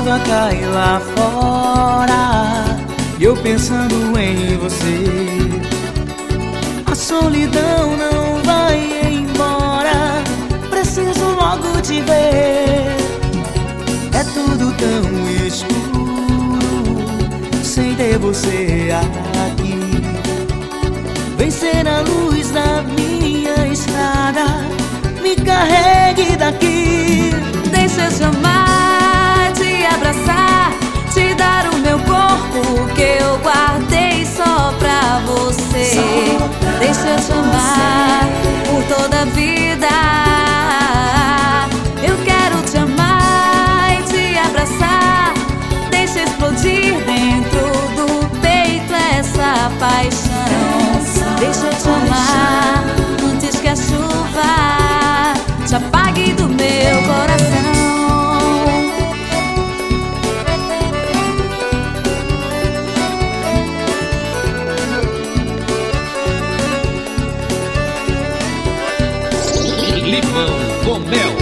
chuva cai lá fora e eu pensando em você. A solidão não vai embora, preciso logo te ver. É tudo tão escuro sem ter você aqui. Vem ser a luz da minha estrada, me carregue daqui. Deixa eu te amar, te abraçar, te dar o meu corpo que eu guardei só pra você. Deixa eu te amar por toda a vida. Eu quero te amar e te abraçar. Deixa explodir dentro do peito essa paixão. Deixa eu te amar antes que a chuva te apague do meu coração. Limão com mel.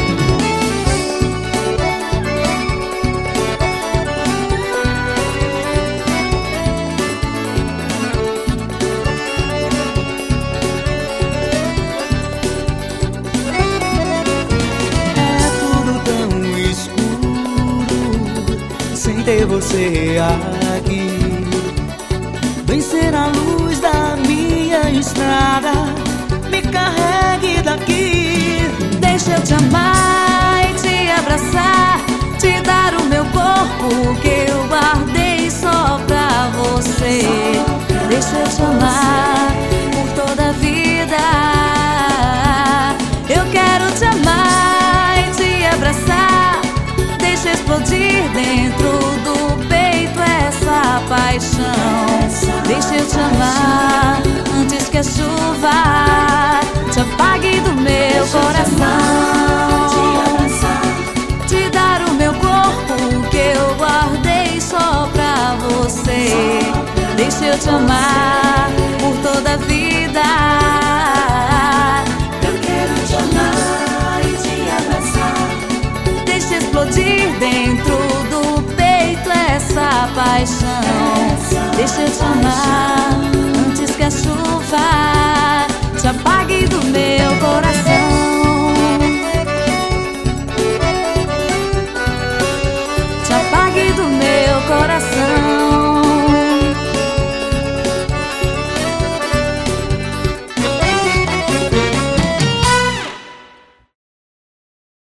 É tudo tão escuro sem ter você aqui. Vem ser a luz da minha estrada, me carregue daqui. Deixa eu te amar e te abraçar, te dar o meu corpo que eu guardei só pra você. Deixa eu te amar por toda a vida. Eu quero te amar e te abraçar. Deixa explodir dentro do peito essa paixão. Deixa eu te amar antes que a chuva te apague do meu coração. Te dar o meu corpo que eu guardei só pra você. Deixa eu te amar por toda a vida. Eu quero te amar e te abraçar. Deixa explodir dentro do peito essa paixão. Deixa eu te amar antes que a chuva